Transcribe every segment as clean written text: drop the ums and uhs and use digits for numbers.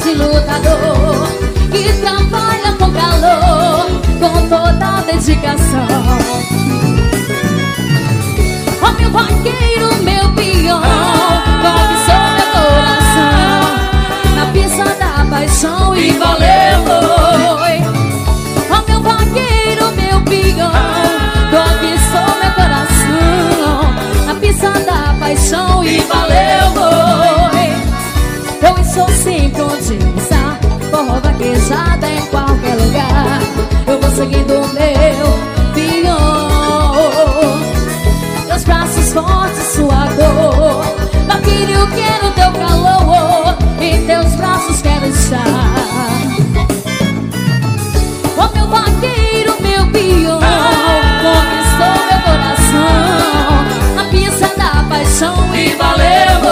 grande lutador que trabalha com calor, com toda a dedicação. Ó meu vaqueiro, meu peão, conquistou meu coração na pista da paixão e valeu. Ó meu vaqueiro, meu peão, conquistou meu coração na pista da paixão e valeu. Eu estou sempre onde está, forró vaquejada em qualquer lugar. Eu vou seguindo o meu peão, teus braços fortes, sua dor. Vaqueiro, eu quero teu calor, em teus braços quero estar. Ó meu vaqueiro, meu peão, conquistou meu coração na pista da paixão e valeu.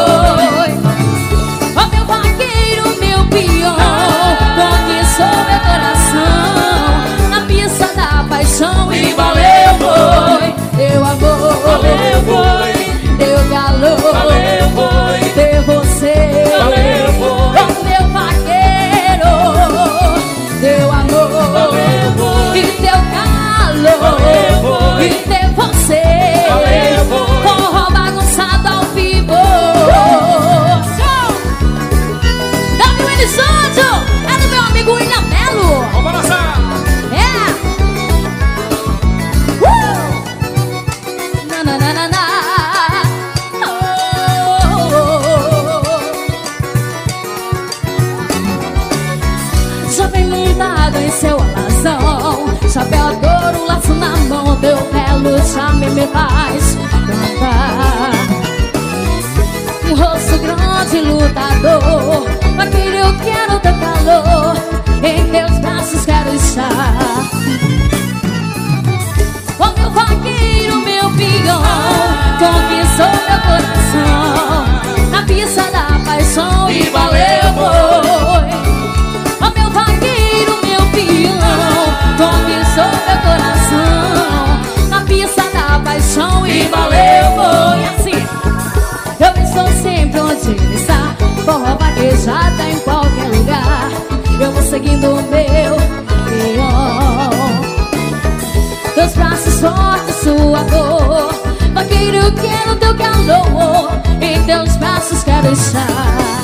Ó meu vaqueiro, meu peão, conquistou meu coração na pista da paixão e valeu. Teu amor, valeu, foi. teu calor, Valeu, foi. ter você, Valeu, foi. ó meu vaqueiro, teu amor, Valeu, foi. e teu calor, Valeu, foi. e ter você, Valeu, foi. forró bagunçado ao vivo. Dá-me o Elisângio, é do meu amigo William Melo. Vamos balançar. É! Na na na na na. Já vem montado em seu alazão, chapéu a couro, laço na mão, teu belo charme me faz cantar. Um rosto grande, lutador, vaqueiro, eu quero teu calor, em teus braços quero estar. Ó meu vaqueiro, meu peão, conquistou meu coração na pista da paixão e valeu. Ó meu vaqueiro, meu peão, conquistou meu coração na pista da paixão e valeu. E assim, eu estou sempre onde ele está, forró vaquejada em qualquer lugar. Eu vou seguindo o meu peão, teus braços fortes, sua dor. Vaqueiro, eu quero teu calor, em teus braços quero estar.